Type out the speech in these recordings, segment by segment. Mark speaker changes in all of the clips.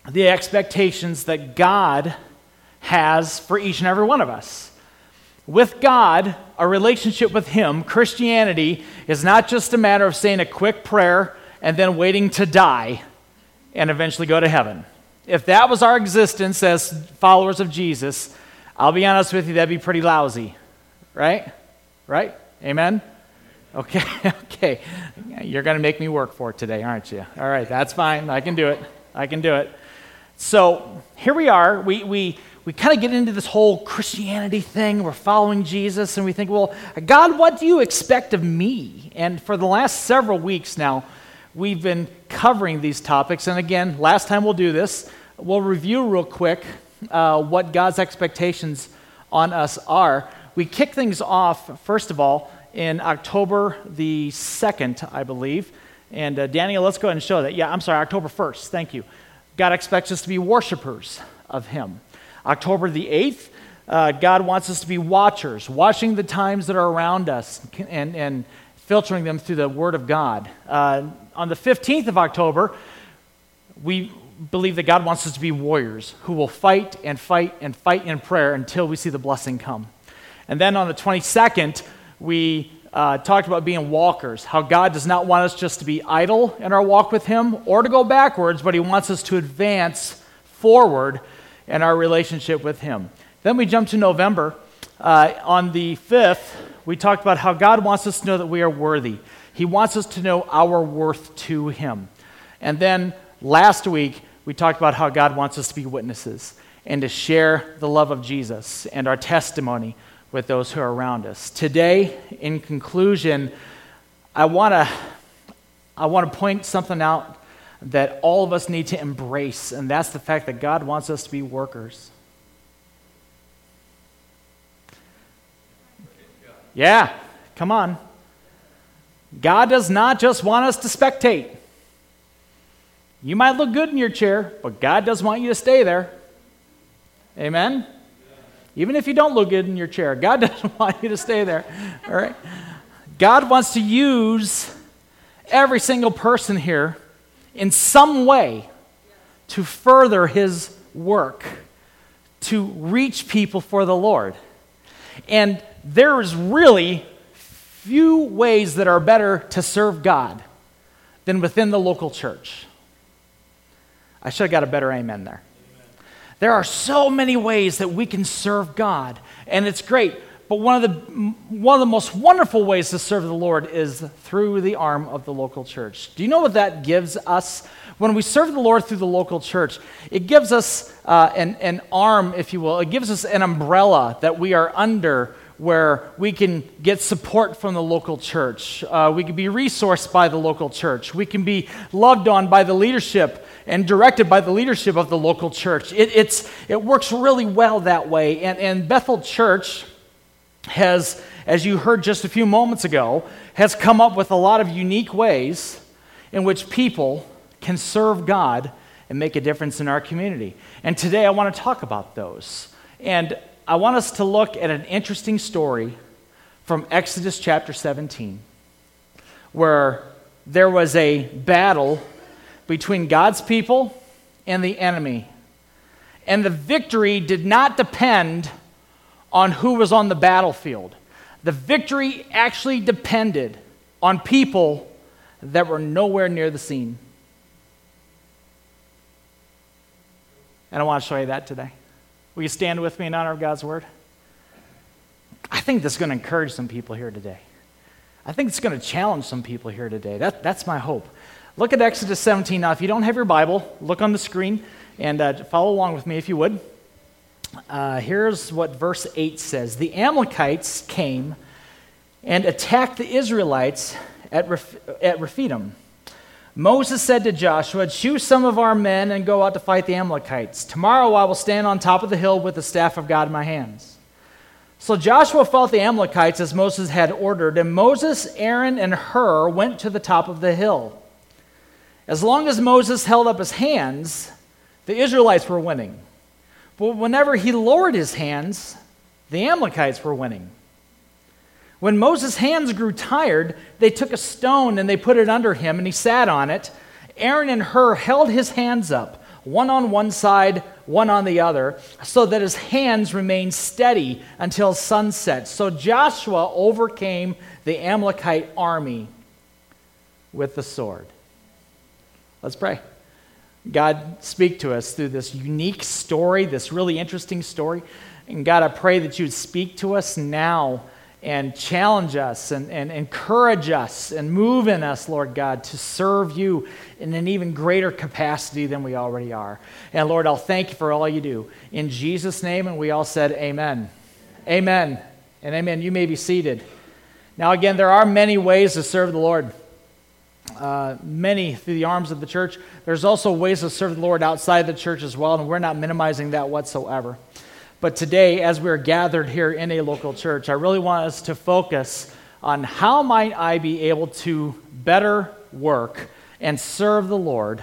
Speaker 1: the expectations that God has for each and every one of us. With God, a relationship with Him, Christianity is not just a matter of saying a quick prayer and then waiting to die and eventually go to heaven. If that was our existence as followers of Jesus, I'll be honest with you, that'd be pretty lousy, right? Right? Amen? Okay, okay. You're going to make me work for it today, aren't you? All right, that's fine. I can do it. So here we are. We kind of get into this whole Christianity thing. We're following Jesus, and we think, well, God, what do you expect of me? And for the last several weeks now, we've been covering these topics. And again, last time we'll do this, we'll review real quick what God's expectations on us are. We kick things off, first of all, in October the 2nd, I believe. And Daniel, let's go ahead and show that. Yeah, I'm sorry, October 1st. Thank you. God expects us to be worshipers of Him. October the 8th, God wants us to be watchers, watching the times that are around us and filtering them through the Word of God. On the 15th of October, we believe that God wants us to be warriors who will fight and fight and fight in prayer until we see the blessing come. And then on the 22nd, we talked about being walkers, how God does not want us just to be idle in our walk with Him or to go backwards, but He wants us to advance forward in our relationship with Him. Then we jump to November. On the 5th, we talked about how God wants us to know that we are worthy. He wants us to know our worth to Him. And then last week, we talked about how God wants us to be witnesses and to share the love of Jesus and our testimony with those who are around us. Today, in conclusion, I want to point something out that all of us need to embrace, and that's the fact that God wants us to be workers. Yeah, come on. God does not just want us to spectate. You might look good in your chair, but God does want you to stay there. Amen? Even if you don't look good in your chair, God doesn't want you to stay there. All right? God wants to use every single person here in some way to further His work, to reach people for the Lord. And there is really few ways that are better to serve God than within the local church. I should have got a better amen there. There are so many ways that we can serve God, and it's great. But one of the most wonderful ways to serve the Lord is through the arm of the local church. Do you know what that gives us? When we serve the Lord through the local church, it gives us an arm, if you will. It gives us an umbrella that we are under where we can get support from the local church. We can be resourced by the local church. We can be loved on by the leadership and directed by the leadership of the local church. It works really well that way. And Bethel Church has, as you heard just a few moments ago, has come up with a lot of unique ways in which people can serve God and make a difference in our community. And today I want to talk about those. And I want us to look at an interesting story from Exodus chapter 17, where there was a battle between God's people and the enemy. And the victory did not depend on who was on the battlefield. The victory actually depended on people that were nowhere near the scene. And I want to show you that today. Will you stand with me in honor of God's word? I think this is going to encourage some people here today. I think it's going to challenge some people here today. That's my hope. Look at Exodus 17. Now, if you don't have your Bible, look on the screen and follow along with me if you would. Here's what verse 8 says. The Amalekites came and attacked the Israelites at Rephidim. Moses said to Joshua, "Choose some of our men and go out to fight the Amalekites. Tomorrow I will stand on top of the hill with the staff of God in my hands." So Joshua fought the Amalekites as Moses had ordered, and Moses, Aaron, and Hur went to the top of the hill. As long as Moses held up his hands, the Israelites were winning. But whenever he lowered his hands, the Amalekites were winning. When Moses' hands grew tired, they took a stone and they put it under him, and he sat on it. Aaron and Hur held his hands up, one on one side, one on the other, so that his hands remained steady until sunset. So Joshua overcame the Amalekite army with the sword. Let's pray. God, speak to us through this unique story, this really interesting story. And God, I pray that you would speak to us now and challenge us and encourage us and move in us, Lord God, to serve you in an even greater capacity than we already are. And Lord, I'll thank you for all you do. In Jesus' name, and we all said amen. Amen and amen. You may be seated. Now again, there are many ways to serve the Lord. Many through the arms of the church. There's also ways to serve the Lord outside the church as well, and we're not minimizing that whatsoever. But today, as we're gathered here in a local church, I really want us to focus on how might I be able to better work and serve the Lord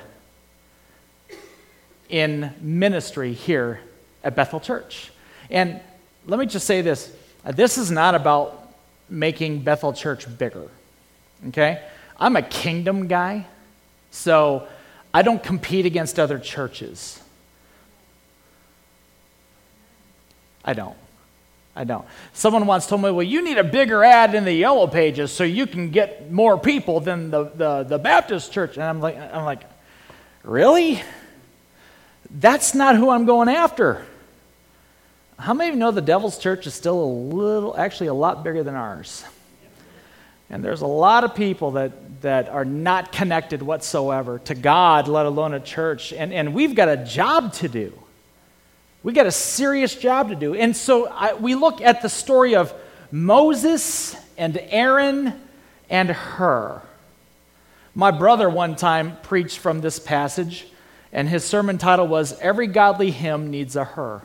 Speaker 1: in ministry here at Bethel Church. And let me just say this. This is not about making Bethel Church bigger, okay? I'm a kingdom guy, so I don't compete against other churches. I don't. Someone once told me, well, you need a bigger ad in the Yellow Pages so you can get more people than the Baptist church. And I'm like, really? That's not who I'm going after. How many of you know the Devil's Church is still actually a lot bigger than ours? And there's a lot of people that are not connected whatsoever to God, let alone a church. And we've got a job to do. We got a serious job to do. And so we look at the story of Moses and Aaron and Hur. My brother one time preached from this passage, and his sermon title was, Every Godly Hymn Needs a Hur.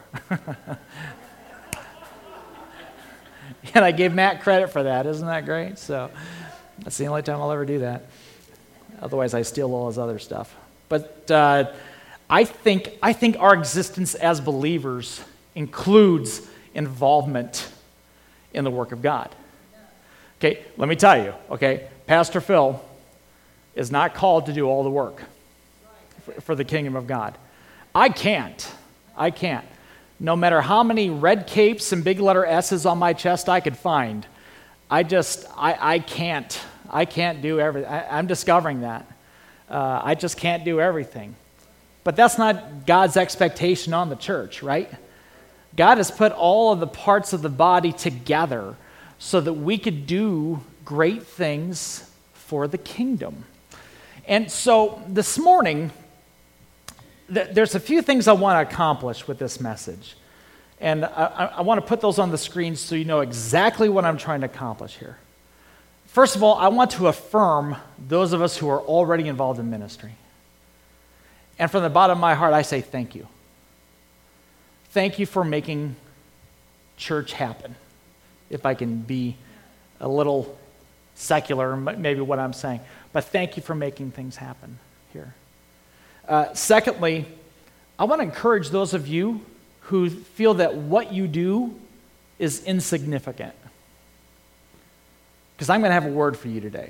Speaker 1: And I gave Matt credit for that. Isn't that great? So that's the only time I'll ever do that. Otherwise, I steal all his other stuff. But I think our existence as believers includes involvement in the work of God. Okay, let me tell you, okay, Pastor Phil is not called to do all the work for the kingdom of God. I can't. No matter how many red capes and big letter S's on my chest I could find, I can't. I can't do everything. I'm discovering that. I just can't do everything. But that's not God's expectation on the church, right? God has put all of the parts of the body together so that we could do great things for the kingdom. And so this morning, there's a few things I want to accomplish with this message. And I want to put those on the screen so you know exactly what I'm trying to accomplish here. First of all, I want to affirm those of us who are already involved in ministry. And from the bottom of my heart, I say thank you. Thank you for making church happen. If I can be a little secular, maybe what I'm saying. But thank you for making things happen here. Secondly, I want to encourage those of you who feel that what you do is insignificant. Because I'm going to have a word for you today.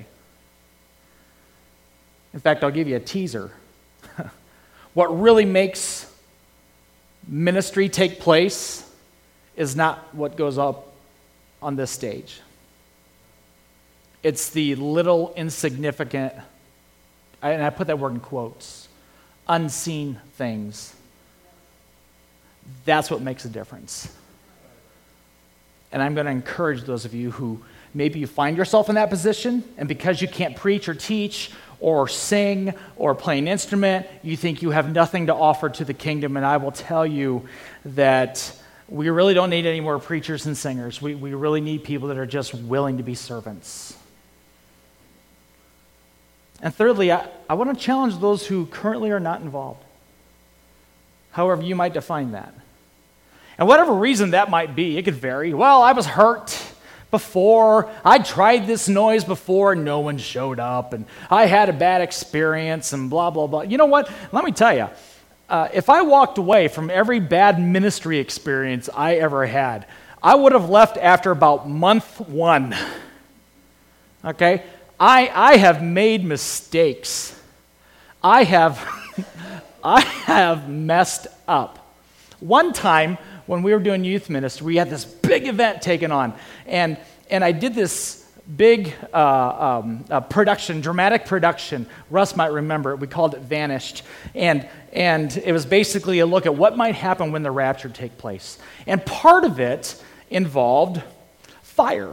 Speaker 1: In fact, I'll give you a teaser. What really makes ministry take place is not what goes up on this stage. It's the little insignificant, and I put that word in quotes, unseen things. That's what makes a difference. And I'm going to encourage those of you who maybe you find yourself in that position, and because you can't preach or teach or sing or play an instrument, you think you have nothing to offer to the kingdom. And I will tell you that we really don't need any more preachers and singers. We really need people that are just willing to be servants. And thirdly, I want to challenge those who currently are not involved, however you might define that. And whatever reason that might be, it could vary. Well, I was hurt before. I tried this noise before and no one showed up, and I had a bad experience and blah, blah, blah. You know what? Let me tell you, if I walked away from every bad ministry experience I ever had, I would have left after about month 1. Okay? I have made mistakes. I have I have messed up. One time when we were doing youth ministry, we had this big event taken on, and I did this big production, dramatic production. Russ might remember it. We called it Vanished, and it was basically a look at what might happen when the rapture take place. And part of it involved fire.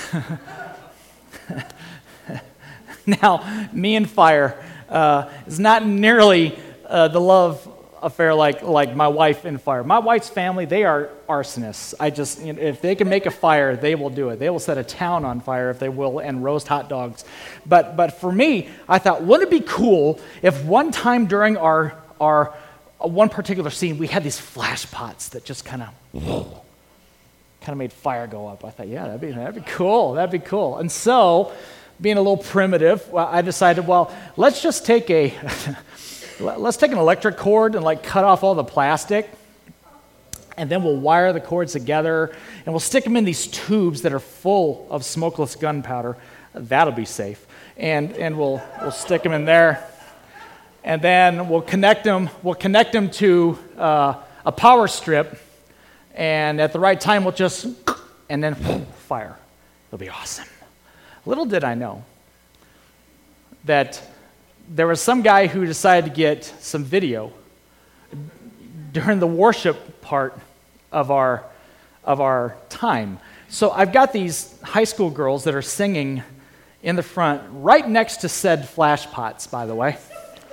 Speaker 1: Now, me and fire is not nearly the love affair like my wife and fire. My wife's family, they are arsonists. If they can make a fire, they will do it. They will set a town on fire if they will and roast hot dogs. But for me, I thought, wouldn't it be cool if one time during our one particular scene, we had these flash pots that just kind of made fire go up. I thought, yeah, that'd be cool. That'd be cool. And so, being a little primitive, I decided, well, let's just take let's take an electric cord and cut off all the plastic, and then we'll wire the cords together, and we'll stick them in these tubes that are full of smokeless gunpowder. That'll be safe. And we'll stick them in there, and then we'll connect them to a power strip, and at the right time we'll just, and then fire. It'll be awesome. Little did I know that there was some guy who decided to get some video during the worship part of our time. So I've got these high school girls that are singing in the front, right next to said flash pots, by the way.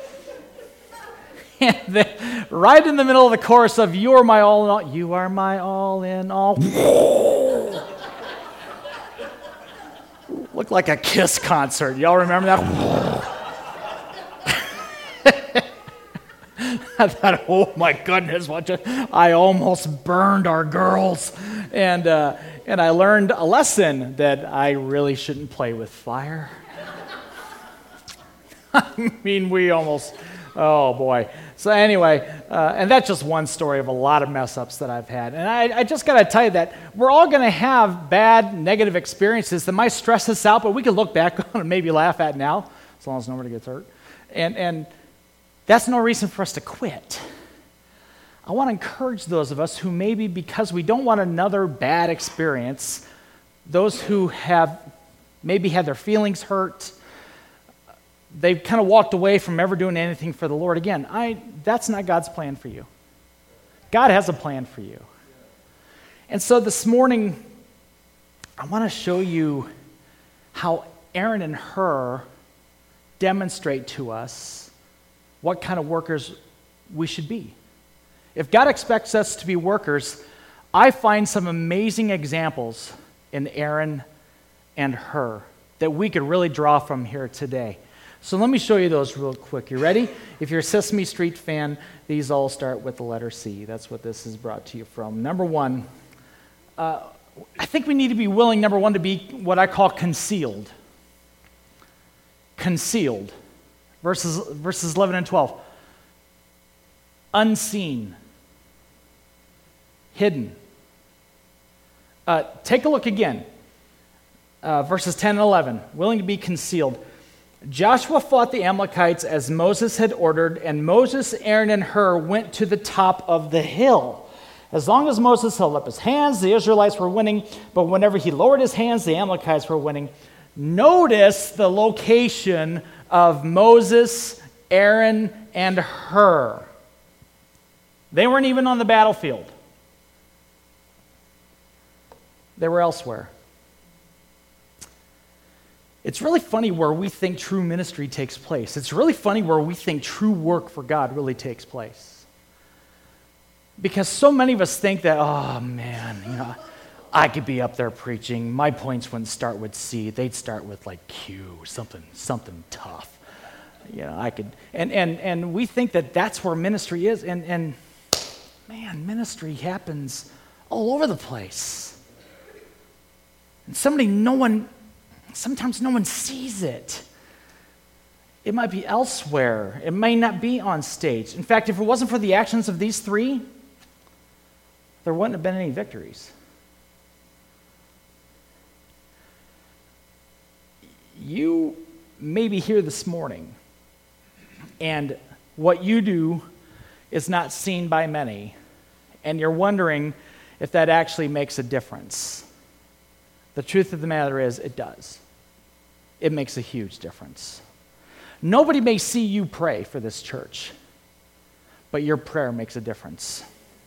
Speaker 1: And right in the middle of the chorus of "You are my all in all," you are my all in all. Looked like a Kiss concert. Y'all remember that? I thought, oh my goodness, I almost burned our girls. And I learned a lesson that I really shouldn't play with fire. I mean, we almost, oh boy. So anyway, and that's just one story of a lot of mess-ups that I've had. And I just got to tell you that we're all going to have bad, negative experiences that might stress us out, but we can look back on and maybe laugh at now, as long as nobody gets hurt. And that's no reason for us to quit. I want to encourage those of us who maybe, because we don't want another bad experience, those who have maybe had their feelings hurt, they've kind of walked away from ever doing anything for the Lord again. That's not God's plan for you. God has a plan for you. And so this morning, I want to show you how Aaron and Hur demonstrate to us what kind of workers we should be. If God expects us to be workers, I find some amazing examples in Aaron and Hur that we could really draw from here today. So let me show you those real quick. You ready? If you're a Sesame Street fan, these all start with the letter C. That's what this is brought to you from. Number one, I think we need to be willing, number one, to be what I call concealed. Concealed. Verses 11 and 12. Unseen. Hidden. Take a look again. Verses 10 and 11. Willing to be concealed. Joshua fought the Amalekites as Moses had ordered, and Moses, Aaron, and Hur went to the top of the hill. As long as Moses held up his hands, the Israelites were winning, but whenever he lowered his hands, the Amalekites were winning. Notice the location of Moses, Aaron, and Hur. They weren't even on the battlefield. They were elsewhere. It's really funny where we think true ministry takes place. It's really funny where we think true work for God really takes place. Because so many of us think that, oh man, I could be up there preaching. My points wouldn't start with C. They'd start with Q, something tough. I could, and we think that that's where ministry is. And man, ministry happens all over the place. And sometimes no one sees it. It might be elsewhere. It may not be on stage. In fact, if it wasn't for the actions of these three, there wouldn't have been any victories. You may be here this morning, and what you do is not seen by many, and you're wondering if that actually makes a difference. The truth of the matter is, it does. It makes a huge difference. Nobody may see you pray for this church, but your prayer makes a difference.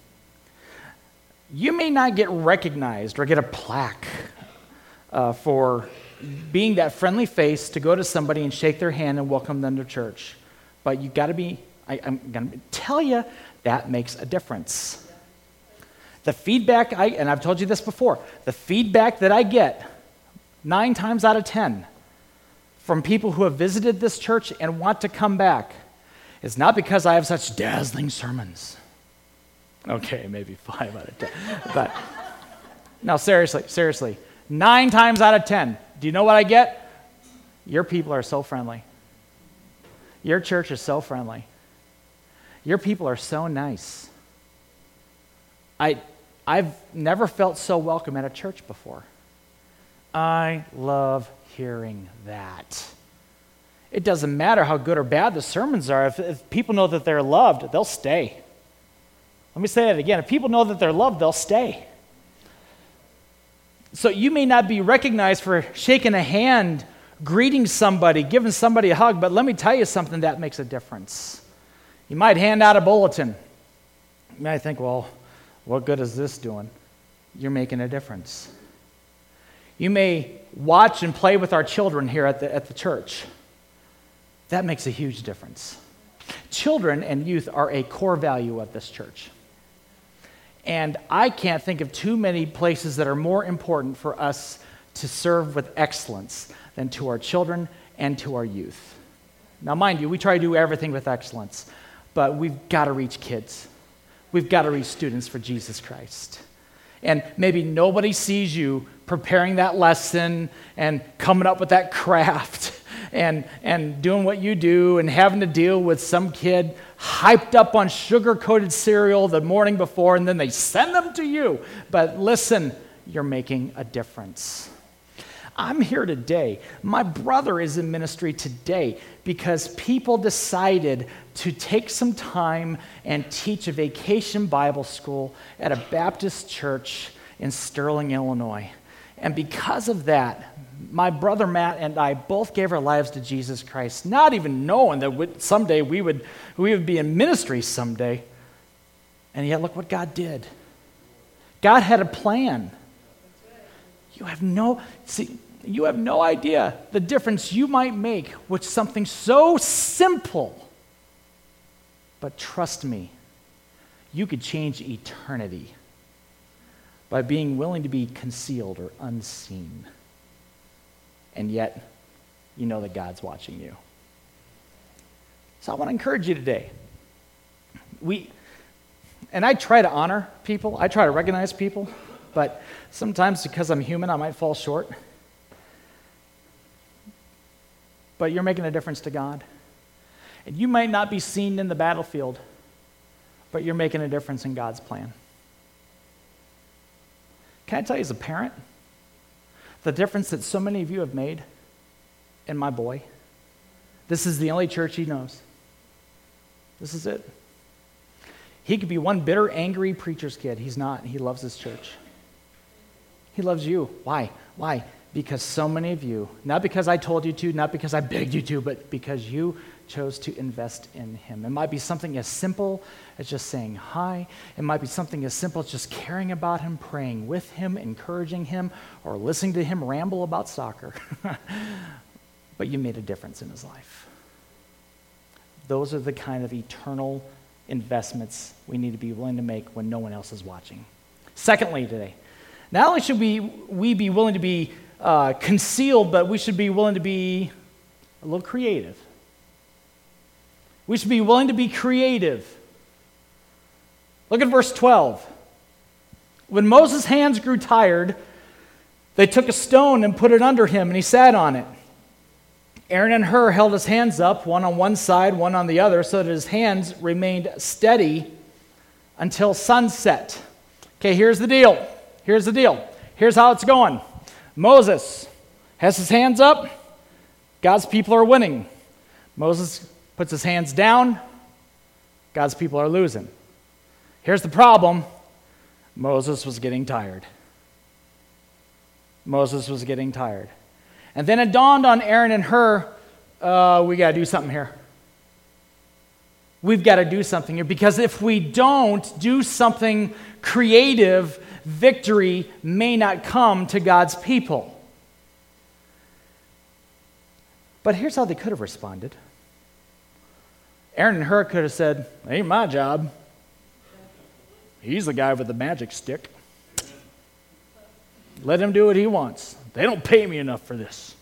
Speaker 1: You may not get recognized or get a plaque for being that friendly face to go to somebody and shake their hand and welcome them to church, but you got to be, I'm going to tell you, that makes a difference. The feedback, and I've told you this before, the feedback that I get 9 times out of 10 from people who have visited this church and want to come back is not because I have such dazzling sermons. Okay, maybe 5 out of 10. But no, seriously, 9 times out of 10, do you know what I get? Your people are so friendly. Your church is so friendly. Your people are so nice. I've never felt so welcome at a church before. I love hearing that. It doesn't matter how good or bad the sermons are. If people know that they're loved, they'll stay. Let me say that again. If people know that they're loved, they'll stay. So you may not be recognized for shaking a hand, greeting somebody, giving somebody a hug, but let me tell you something that makes a difference. You might hand out a bulletin. You might think, well, what good is this doing? You're making a difference. You may watch and play with our children here at the church. That makes a huge difference. Children and youth are a core value of this church. And I can't think of too many places that are more important for us to serve with excellence than to our children and to our youth. Now, mind you, we try to do everything with excellence, but we've got to reach kids. We've got to reach students for Jesus Christ. And maybe nobody sees you preparing that lesson and coming up with that craft and doing what you do and having to deal with some kid hyped up on sugar-coated cereal the morning before, and then they send them to you. But listen, you're making a difference. I'm here today. My brother is in ministry today because people decided to take some time and teach a vacation Bible school at a Baptist church in Sterling, Illinois. And because of that, my brother Matt and I both gave our lives to Jesus Christ, not even knowing that someday we would be in ministry someday. And yet look what God did. God had a plan. You have no idea the difference you might make with something so simple. But trust me, you could change eternity by being willing to be concealed or unseen. And yet, you know that God's watching you. So I want to encourage you today. And I try to honor people. I try to recognize people. But sometimes because I'm human, I might fall short. But you're making a difference to God. And you might not be seen in the battlefield, but you're making a difference in God's plan. Can I tell you as a parent, the difference that so many of you have made in my boy? This is the only church he knows. This is it. He could be one bitter, angry preacher's kid. He's not. He loves his church. He loves you. Why? Why? Because so many of you, not because I told you to, not because I begged you to, but because you chose to invest in him. It might be something as simple as just saying hi. It might be something as simple as just caring about him, praying with him, encouraging him, or listening to him ramble about soccer. But you made a difference in his life. Those are the kind of eternal investments we need to be willing to make when no one else is watching. Secondly today, not only should we be willing to be concealed, but we should be willing to be a little creative. We should be willing to be creative. Look at verse 12. When Moses' hands grew tired, they took a stone and put it under him, and he sat on it. Aaron and Hur held his hands up, one on one side, one on the other, so that his hands remained steady until sunset. Okay, here's the deal. Here's how it's going. Moses has his hands up. God's people are winning. Moses puts his hands down. God's people are losing. Here's the problem. Moses was getting tired. Moses was getting tired. And then it dawned on Aaron and Hur, we got to do something here. We've got to do something here, because if we don't do something creative, victory may not come to God's people. But here's how they could have responded. Aaron and Hur could have said, ain't my job. He's the guy with the magic stick. Let him do what he wants. They don't pay me enough for this.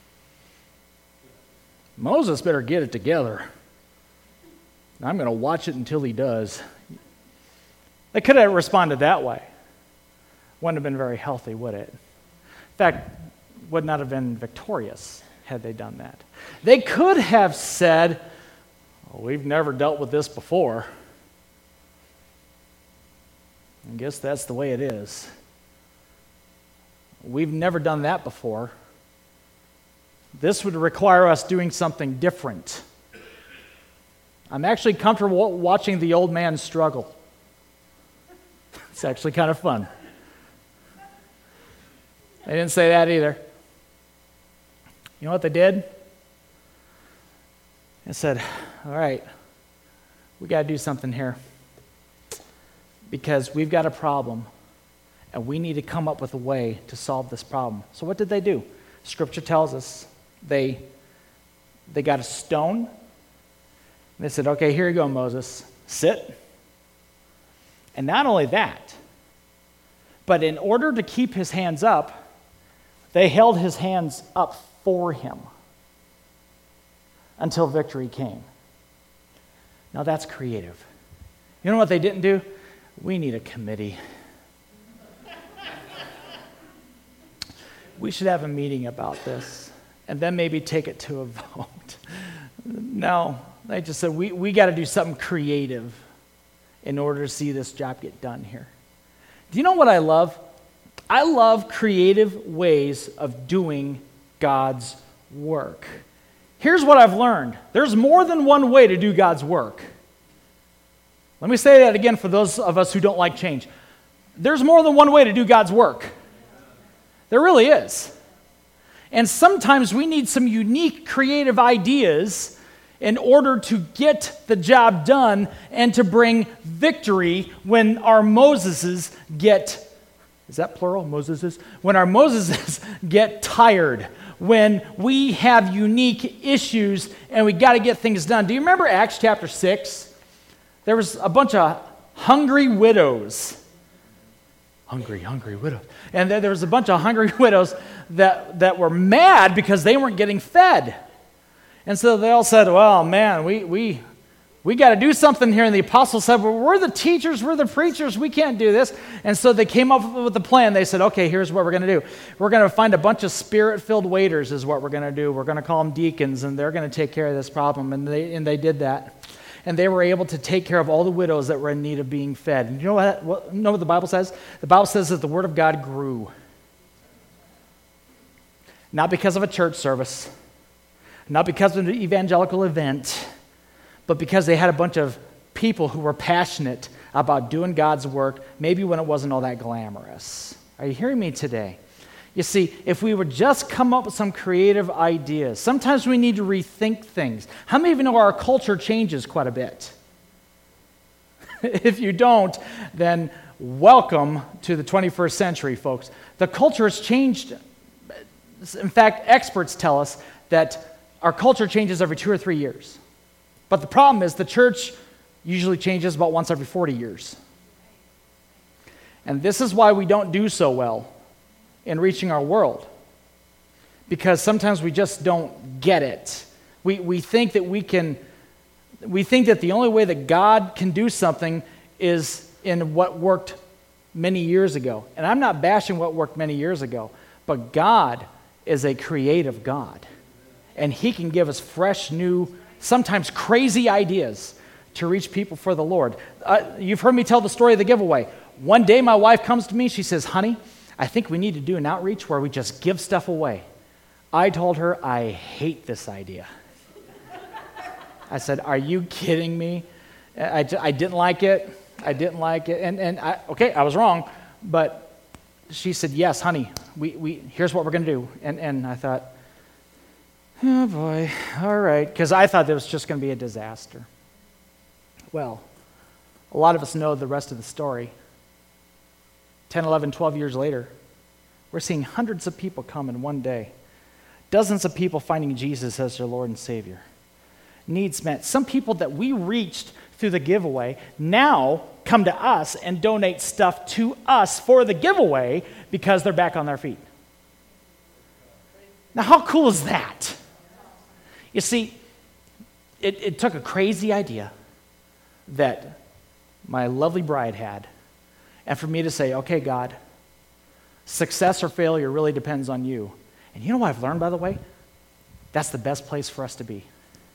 Speaker 1: Moses better get it together. I'm going to watch it until he does. They could have responded that way. Wouldn't have been very healthy, would it? In fact, would not have been victorious had they done that. They could have said, well, we've never dealt with this before. I guess that's the way it is. We've never done that before. This would require us doing something different. I'm actually comfortable watching the old man struggle. It's actually kind of fun. They didn't say that either. You know what they did? They said, all right, we got to do something here, because we've got a problem, and we need to come up with a way to solve this problem. So what did they do? Scripture tells us they got a stone. They said, okay, here you go, Moses. Sit. And not only that, but in order to keep his hands up, they held his hands up for him until victory came. Now that's creative. You know what they didn't do? We need a committee. We should have a meeting about this, and then maybe take it to a vote. No, they just said, we got to do something creative in order to see this job get done here. Do you know what I love? I love creative ways of doing God's work. Here's what I've learned. There's more than one way to do God's work. Let me say that again for those of us who don't like change. There's more than one way to do God's work. There really is. And sometimes we need some unique creative ideas in order to get the job done and to bring victory when our Moseses get, is that plural, Moseses? When our Moseses get tired, when we have unique issues and we got to get things done. Do you remember Acts chapter 6? There was a bunch of hungry widows. Hungry widows. And there was a bunch of hungry widows that were mad because they weren't getting fed. And so they all said, well, man, we got to do something here. And the apostles said, well, we're the teachers, we're the preachers, we can't do this. And so they came up with a plan. They said, okay, here's what we're going to do. We're going to find a bunch of spirit-filled waiters is what we're going to do. We're going to call them deacons, and they're going to take care of this problem. And they did that. And they were able to take care of all the widows that were in need of being fed. And you know what the Bible says? The Bible says that the Word of God grew. Not because of a church service, not because of an evangelical event, but because they had a bunch of people who were passionate about doing God's work, maybe when it wasn't all that glamorous. Are you hearing me today? You see, if we would just come up with some creative ideas, sometimes we need to rethink things. How many of you know our culture changes quite a bit? If you don't, then welcome to the 21st century, folks. The culture has changed. In fact, experts tell us that our culture changes every 2 or 3 years. But the problem is the church usually changes about once every 40 years. And this is why we don't do so well in reaching our world, because sometimes we just don't get it. We think that we think that the only way that God can do something is in what worked many years ago. And I'm not bashing what worked many years ago, but God is a creative God, and He can give us fresh, new, sometimes crazy ideas to reach people for the Lord. You've heard me tell the story of the giveaway. One day my wife comes to me, she says, honey, I think we need to do an outreach where we just give stuff away. I told her, I hate this idea. I said, are you kidding me? I didn't like it. I didn't like it. And I was wrong. But she said, yes, honey, here's what we're going to do. And I thought, oh, boy, all right. Because I thought it was just going to be a disaster. Well, a lot of us know the rest of the story. 10, 11, 12 years later, we're seeing hundreds of people come in one day. Dozens of people finding Jesus as their Lord and Savior. Needs met. Some people that we reached through the giveaway now come to us and donate stuff to us for the giveaway because they're back on their feet. Now, how cool is that? You see, it took a crazy idea that my lovely bride had, and for me to say, okay, God, success or failure really depends on you. And you know what I've learned, by the way? That's the best place for us to be.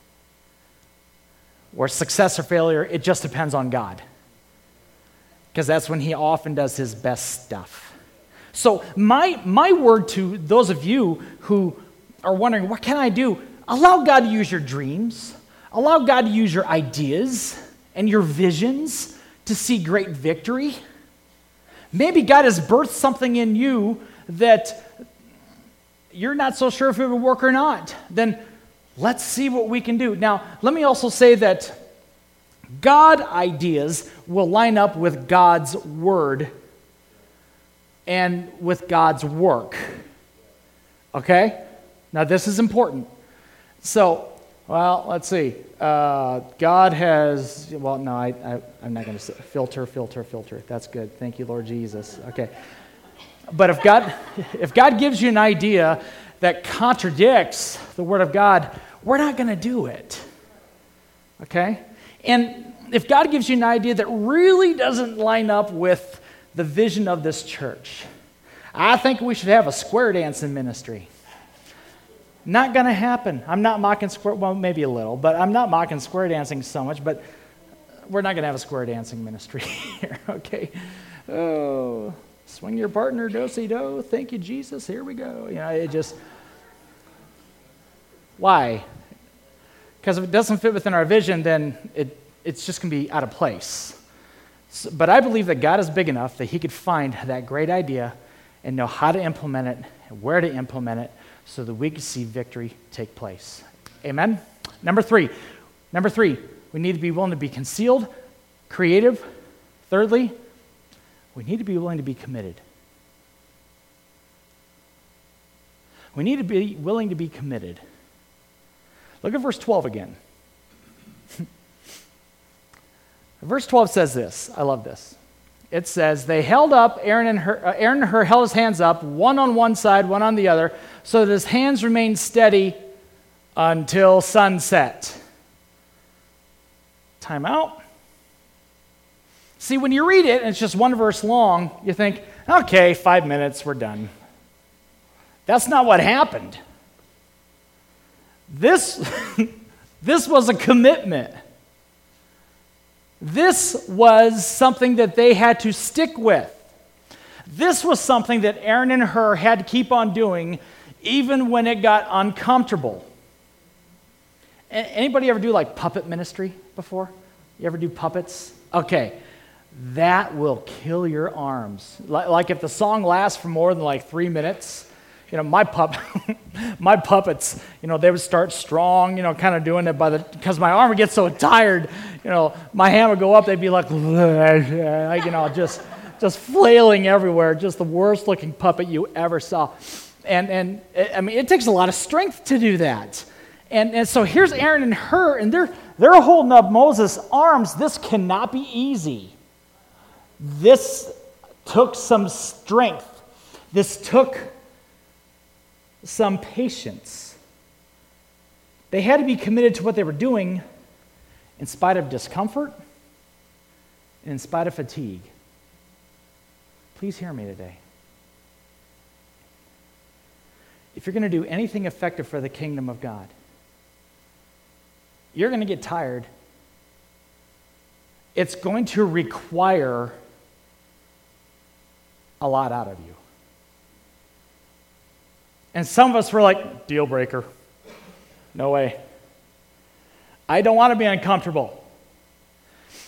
Speaker 1: Where success or failure, it just depends on God. Because that's when he often does his best stuff. So my word to those of you who are wondering, what can I do? Allow God to use your dreams. Allow God to use your ideas and your visions to see great victory. Maybe God has birthed something in you that you're not so sure if it will work or not. Then let's see what we can do. Now, let me also say that God ideas will line up with God's word and with God's work. Okay? Now, this is important. So, well, let's see. God has, well, no, I'm not going to say filter. That's good. Thank you, Lord Jesus. Okay. But if God gives you an idea that contradicts the Word of God, we're not going to do it. Okay? And if God gives you an idea that really doesn't line up with the vision of this church, I think we should have a square dancing ministry. Not going to happen. I'm not mocking square, well, maybe a little, but I'm not mocking square dancing so much, but we're not going to have a square dancing ministry here, okay? Oh, swing your partner, do-si-do, thank you, Jesus, here we go. You know, it just, why? Because if it doesn't fit within our vision, then it's just going to be out of place. So, but I believe that God is big enough that he could find that great idea and know how to implement it and where to implement it so that we can see victory take place. Amen? Number three, we need to be willing to be concealed, creative. Thirdly, we need to be willing to be committed. We need to be willing to be committed. Look at verse 12 again. Verse 12 says this. I love this. It says, they held up, Aaron and Hur held his hands up, one on one side, one on the other, so that his hands remained steady until sunset. Time out. See, when you read it, and it's just one verse long, you think, okay, 5 minutes, we're done. That's not what happened. This was a commitment. This was something that they had to stick with. This was something that Aaron and Hur had to keep on doing even when it got uncomfortable. Anybody ever do like puppet ministry before? You ever do puppets? Okay, that will kill your arms. Like if the song lasts for more than like 3 minutes, you know, my puppets, you know, they would start strong, you know, kind of doing it because my arm would get so tired, you know, my hand would go up, they'd be like, you know, just flailing everywhere, just the worst looking puppet you ever saw. And I mean, it takes a lot of strength to do that. And so here's Aaron and Hur, and they're holding up Moses' arms. This cannot be easy. This took some strength. This took some patience. They had to be committed to what they were doing in spite of discomfort and in spite of fatigue. Please hear me today. If you're going to do anything effective for the kingdom of God, you're going to get tired. It's going to require a lot out of you. And some of us were like, deal breaker. No way. I don't want to be uncomfortable.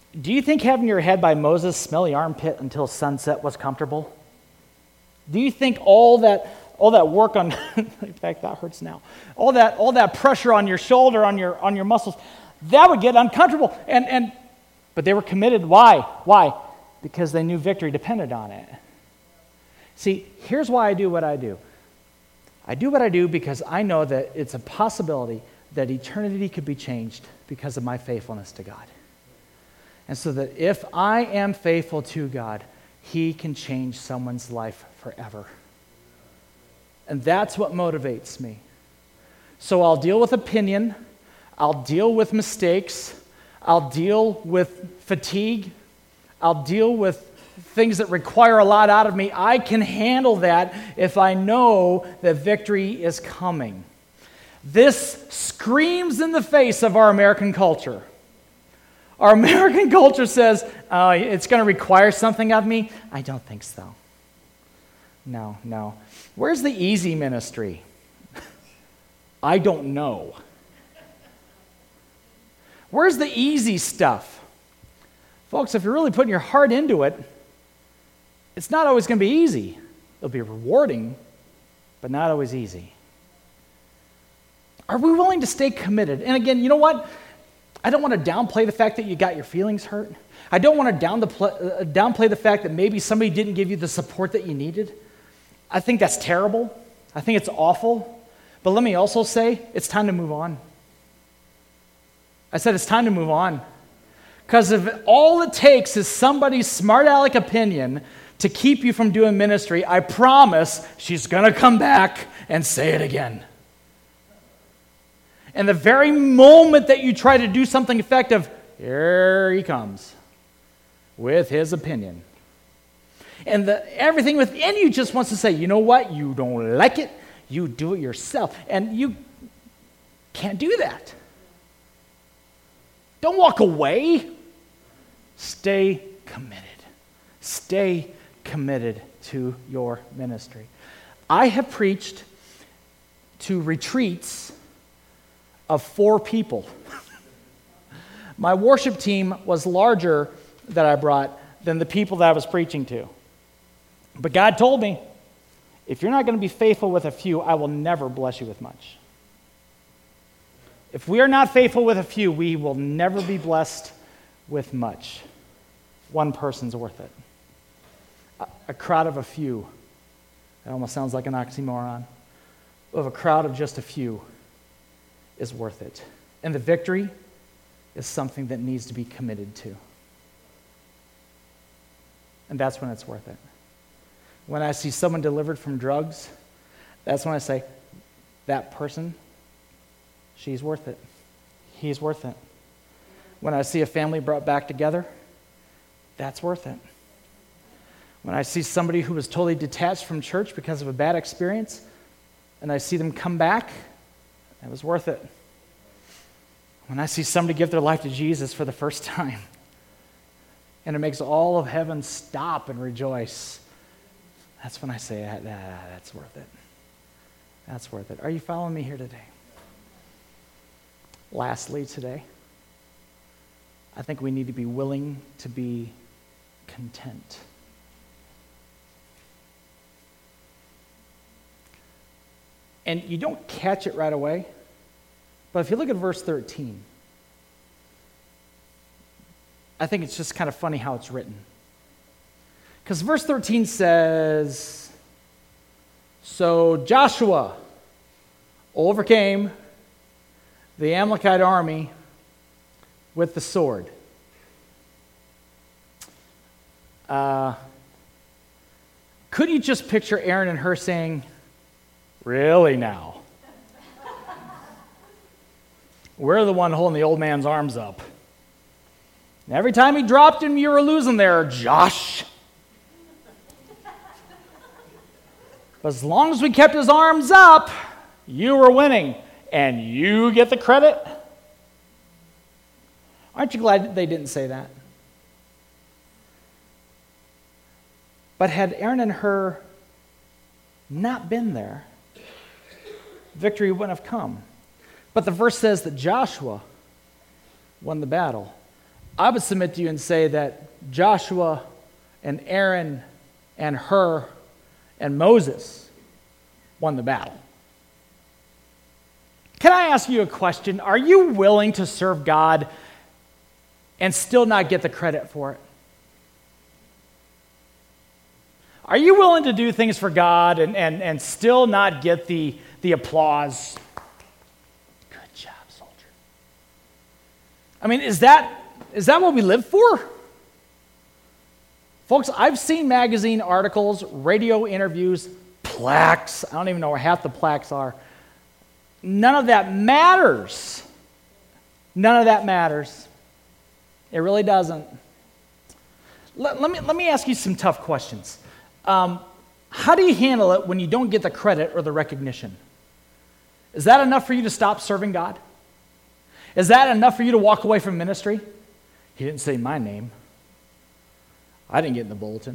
Speaker 1: Do you think having your head by Moses' smelly armpit until sunset was comfortable? Do you think all that work on, in fact, that hurts now, all that pressure on your shoulder, on your muscles, that would get uncomfortable? But they were committed. Why? Why? Because they knew victory depended on it. See, here's why I do what I do. I do what I do because I know that it's a possibility that eternity could be changed because of my faithfulness to God. And so that if I am faithful to God, He can change someone's life forever. And that's what motivates me. So I'll deal with opinion, I'll deal with mistakes, I'll deal with fatigue, I'll deal with things that require a lot out of me. I can handle that if I know that victory is coming. This screams in the face of our American culture. Our American culture says, oh, it's going to require something of me. I don't think so. No. Where's the easy ministry? I don't know. Where's the easy stuff? Folks, if you're really putting your heart into it, it's not always going to be easy. It'll be rewarding, but not always easy. Are we willing to stay committed? And again, you know what? I don't want to downplay the fact that you got your feelings hurt. I don't want to downplay the fact that maybe somebody didn't give you the support that you needed. I think that's terrible. I think it's awful. But let me also say, it's time to move on. I said it's time to move on. Because if all it takes is somebody's smart aleck opinion to keep you from doing ministry, I promise she's going to come back and say it again. And the very moment that you try to do something effective, here he comes with his opinion. And everything within you just wants to say, you know what? You don't like it. You do it yourself. And you can't do that. Don't walk away. Stay committed. Stay committed to your ministry. I have preached to retreats of 4 people. My worship team was larger that I brought than the people that I was preaching to. But God told me, if you're not going to be faithful with a few, I will never bless you with much. If we are not faithful with a few, we will never be blessed with much. One person's worth it. A crowd of a few. That almost sounds like an oxymoron. Of a crowd of just a few is worth it. And the victory is something that needs to be committed to. And that's when it's worth it. When I see someone delivered from drugs, that's when I say, that person, she's worth it. He's worth it. When I see a family brought back together, that's worth it. When I see somebody who was totally detached from church because of a bad experience, and I see them come back, that was worth it. When I see somebody give their life to Jesus for the first time, and it makes all of heaven stop and rejoice, that's when I say, that's worth it. That's worth it. Are you following me here today? Lastly today, I think we need to be willing to be content. And you don't catch it right away, but if you look at verse 13, I think it's just kind of funny how it's written. Because verse 13 says, so Joshua overcame the Amalekite army with the sword. Could you just picture Aaron and her saying, really now? We're the one holding the old man's arms up. And every time he dropped him, you were losing there, Josh. But as long as we kept his arms up, you were winning. And you get the credit? Aren't you glad that they didn't say that? But had Aaron and her not been there, victory wouldn't have come. But the verse says that Joshua won the battle. I would submit to you and say that Joshua and Aaron and Hur and Moses won the battle. Can I ask you a question? Are you willing to serve God and still not get the credit for it? Are you willing to do things for God and still not get the applause? Good job, soldier. I mean, is that what we live for? Folks, I've seen magazine articles, radio interviews, plaques. I don't even know where half the plaques are. None of that matters. None of that matters. It really doesn't. Let me ask you some tough questions. How do you handle it when you don't get the credit or the recognition? Is that enough for you to stop serving God? Is that enough for you to walk away from ministry? He didn't say my name. I didn't get in the bulletin.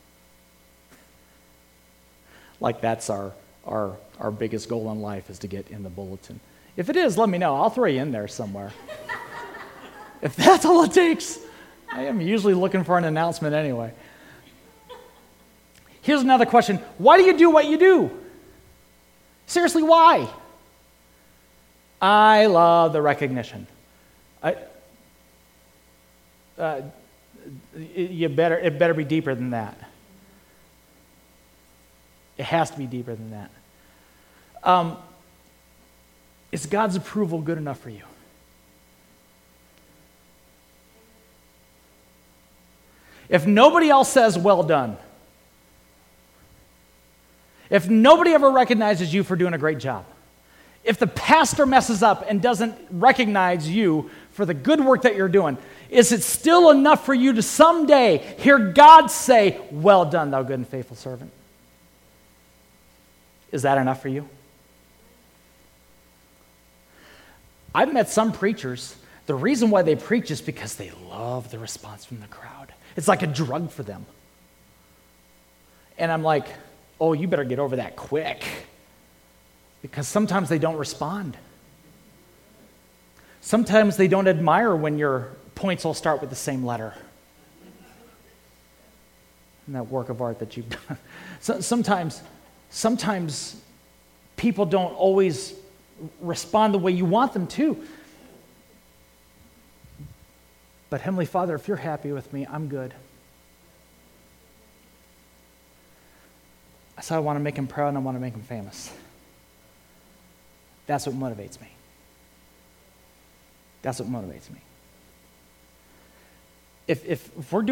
Speaker 1: Like that's our biggest goal in life is to get in the bulletin. If it is, let me know. I'll throw you in there somewhere. If that's all it takes. I am usually looking for an announcement anyway. Here's another question. Why do you do what you do? Seriously, why? I love the recognition. It better be deeper than that. It has to be deeper than that. Is God's approval good enough for you? If nobody else says, well done, if nobody ever recognizes you for doing a great job, if the pastor messes up and doesn't recognize you for the good work that you're doing, is it still enough for you to someday hear God say, well done, thou good and faithful servant? Is that enough for you? I've met some preachers, the reason why they preach is because they love the response from the crowd. It's like a drug for them. And I'm like, oh, you better get over that quick. Because sometimes they don't respond. Sometimes they don't admire when your points all start with the same letter. And that work of art that you've done. Sometimes people don't always respond the way you want them to. But Heavenly Father, if you're happy with me, I'm good. So I want to make him proud and I want to make him famous. That's what motivates me. That's what motivates me. If we're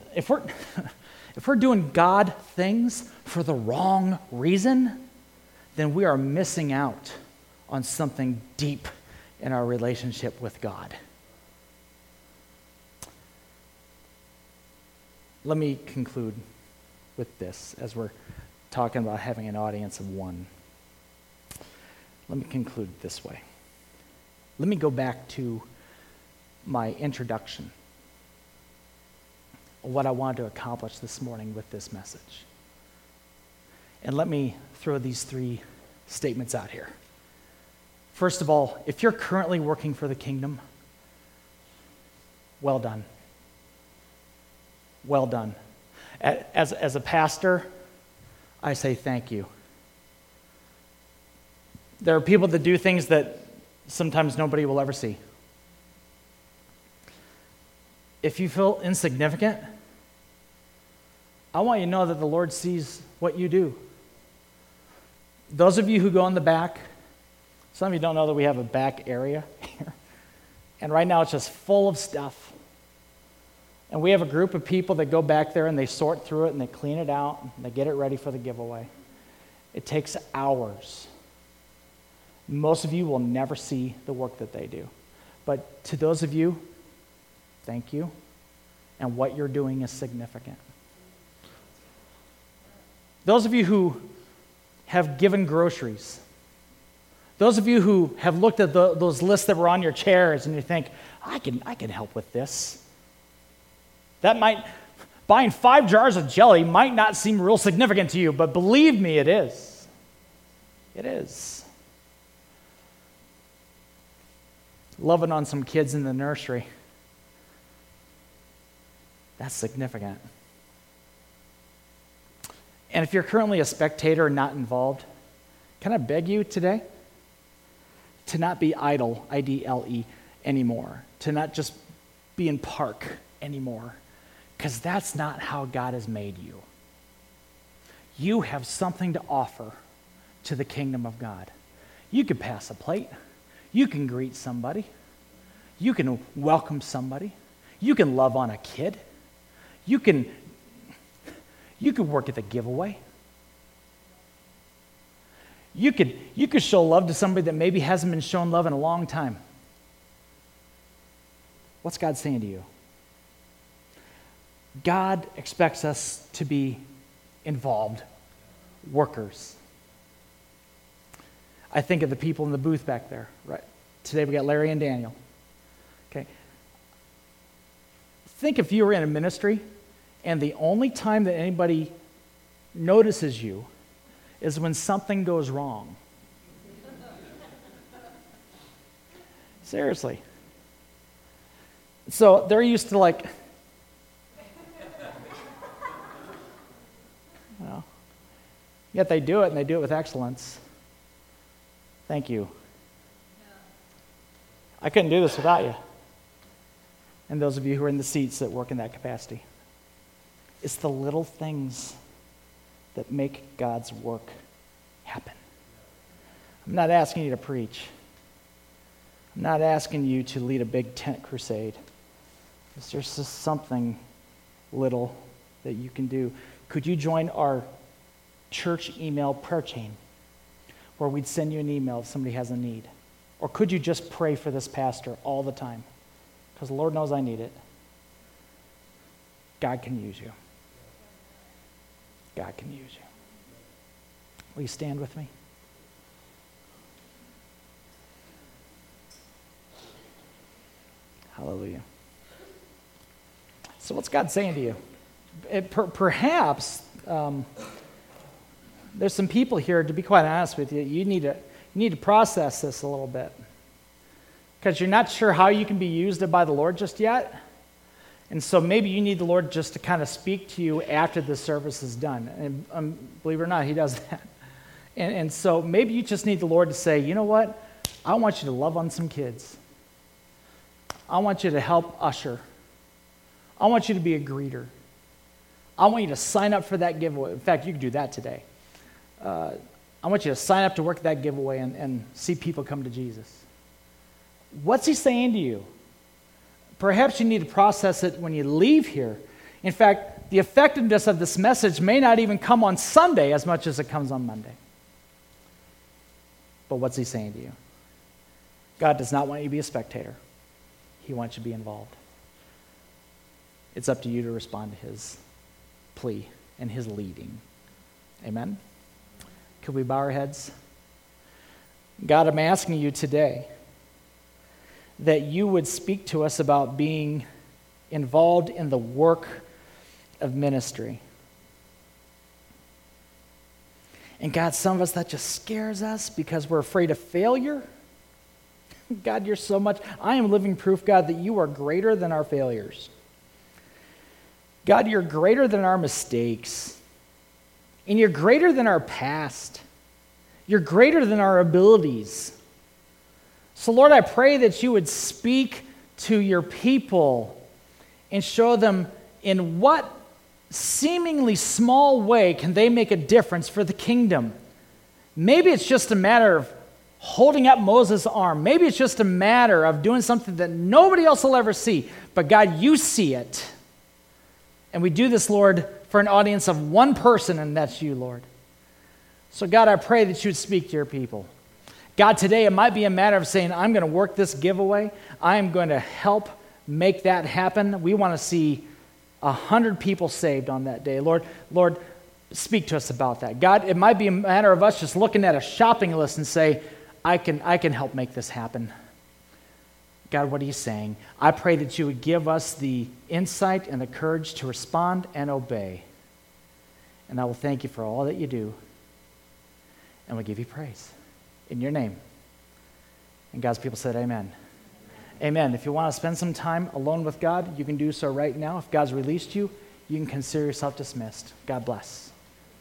Speaker 1: doing God things for the wrong reason, then we are missing out on something deep in our relationship with God. Let me conclude with this as we're talking about having an audience of one. Let me conclude this way. Let me go back to my introduction, what I wanted to accomplish this morning with this message. And let me throw these 3 statements out here. First of all, if you're currently working for the kingdom, well done. Well done. As a pastor, I say thank you. There are people that do things that sometimes nobody will ever see. If you feel insignificant, I want you to know that the Lord sees what you do. Those of you who go in the back, some of you don't know that we have a back area here. And right now it's just full of stuff. And we have a group of people that go back there and they sort through it and they clean it out and they get it ready for the giveaway. It takes hours. Most of you will never see the work that they do. But to those of you, thank you. And what you're doing is significant. Those of you who have given groceries, those of you who have looked at those lists that were on your chairs and you think, I can help with this. Buying 5 jars of jelly might not seem real significant to you, but believe me, it is. It is. Loving on some kids in the nursery. That's significant. And if you're currently a spectator and not involved, can I beg you today to not be idle, I-D-L-E, anymore, to not just be in park anymore, because that's not how God has made you. You have something to offer to the kingdom of God. You can pass a plate. You can greet somebody. You can welcome somebody. You can love on a kid. You can work at the giveaway. You could show love to somebody that maybe hasn't been shown love in a long time. What's God saying to you? God expects us to be involved workers. I think of the people in the booth back there. Right. Today we got Larry and Daniel. Okay. Think if you were in a ministry and the only time that anybody notices you is when something goes wrong. Seriously. So they're used to well, yet they do it, and they do it with excellence. Thank you. I couldn't do this without you. And those of you who are in the seats that work in that capacity. It's the little things that make God's work happen. I'm not asking you to preach. I'm not asking you to lead a big tent crusade. It's just something little that you can do. Could you join our church email prayer chain where we'd send you an email if somebody has a need? Or could you just pray for this pastor all the time? Because the Lord knows I need it. God can use you. God can use you. Will you stand with me? Hallelujah. So what's God saying to you? Perhaps there's some people here, to be quite honest with you, you need to process this a little bit. Because you're not sure how you can be used by the Lord just yet. And so maybe you need the Lord just to kind of speak to you after the service is done. And believe it or not, he does that. And so maybe you just need the Lord to say, you know what? I want you to love on some kids. I want you to help usher. I want you to be a greeter. I want you to sign up for that giveaway. In fact, you can do that today. I want you to sign up to work that giveaway and see people come to Jesus. What's he saying to you? Perhaps you need to process it when you leave here. In fact, the effectiveness of this message may not even come on Sunday as much as it comes on Monday. But what's he saying to you? God does not want you to be a spectator. He wants you to be involved. It's up to you to respond to his plea and his leading. Amen? Could we bow our heads? God, I'm asking you today that you would speak to us about being involved in the work of ministry. And God, some of us, that just scares us because we're afraid of failure. God, you're so much. I am living proof, God, that you are greater than our failures. God, you're greater than our mistakes. And you're greater than our past. You're greater than our abilities. So, Lord, I pray that you would speak to your people and show them in what seemingly small way can they make a difference for the kingdom. Maybe it's just a matter of holding up Moses' arm. Maybe it's just a matter of doing something that nobody else will ever see. But God, you see it. And we do this, Lord, for an audience of one person, and that's you, Lord. So God, I pray that you would speak to your people. God, today it might be a matter of saying, I'm going to work this giveaway. I am going to help make that happen. We want to see 100 people saved on that day. Lord, speak to us about that. God, it might be a matter of us just looking at a shopping list and say, I can help make this happen. God, what are you saying? I pray that you would give us the insight and the courage to respond and obey. And I will thank you for all that you do. And we'll give you praise. In your name. And God's people said amen. Amen. If you want to spend some time alone with God, you can do so right now. If God's released you, you can consider yourself dismissed. God bless.